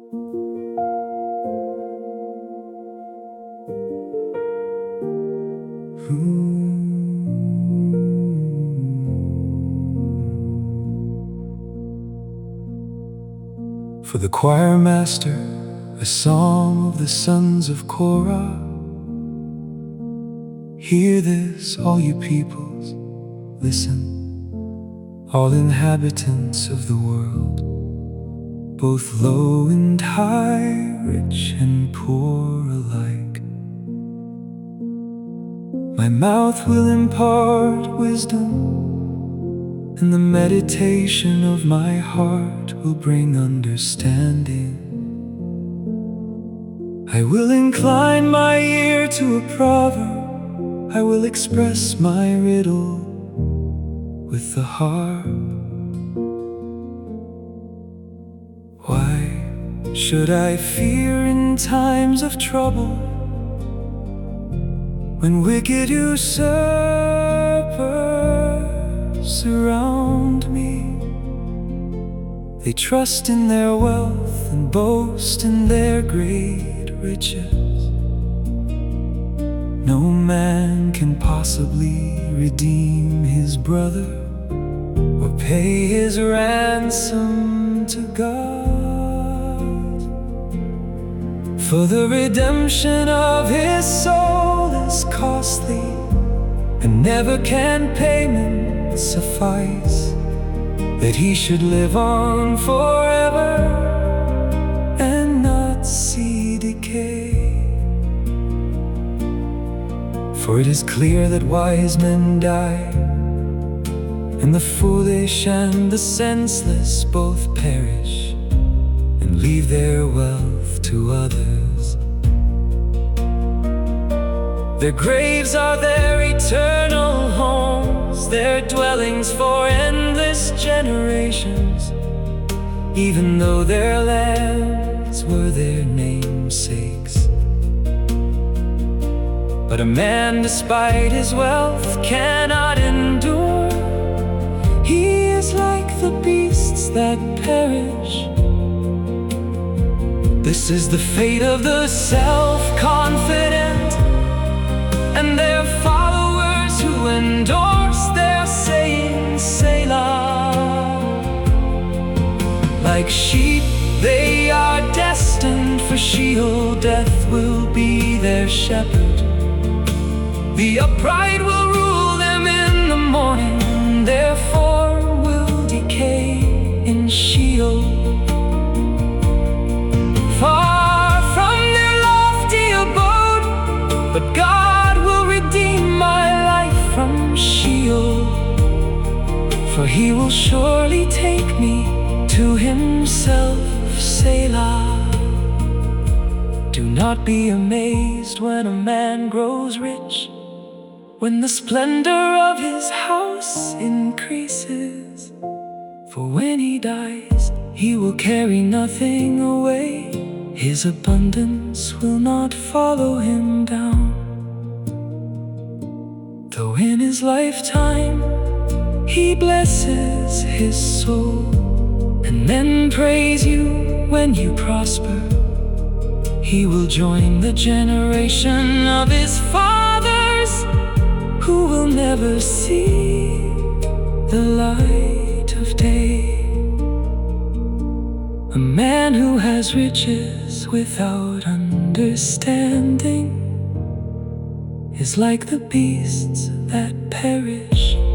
For the choir master, a song of the sons of Korah. Hear this, all you peoples, listen, all inhabitants of the world, both low and high, rich and poor alike. My mouth will impart wisdom, and the meditation of my heart will bring understanding. I will incline my ear to a proverb, I will express my riddle with the harp. Why should I fear in times of trouble, when wicked usurpers surround me? They trust in their wealth and boast in their great riches. No man can possibly redeem his brother or pay his ransom to God. For the redemption of his soul is costly, and never can payment suffice, that he should live on forever and not see decay. For it is clear that wise men die, and the foolish and the senseless both perish, and leave their wealth to others. Their graves are their eternal homes, their dwellings for endless generations, even though their lands were their namesakes. But a man, despite his wealth, cannot endure. He is like the beasts that perish. This is the fate of the self-confident and their followers who endorse their saying, Selah. Like sheep, they are destined for Sheol. Death will be their shepherd. The upright will rule them in the morning, their form will decay in Sheol. Far from their lofty abode, but God will redeem my life from Sheol. For he will surely take me to himself, Selah. Do not be amazed when a man grows rich, when the splendor of his house increases. For when he dies, he will carry nothing away. His abundance will not follow him down. Though in his lifetime he blesses his soul, and then praise you when you prosper, he will join the generation of his fathers, who will never see the light of day. A man who has riches without understanding is like the beasts that perish.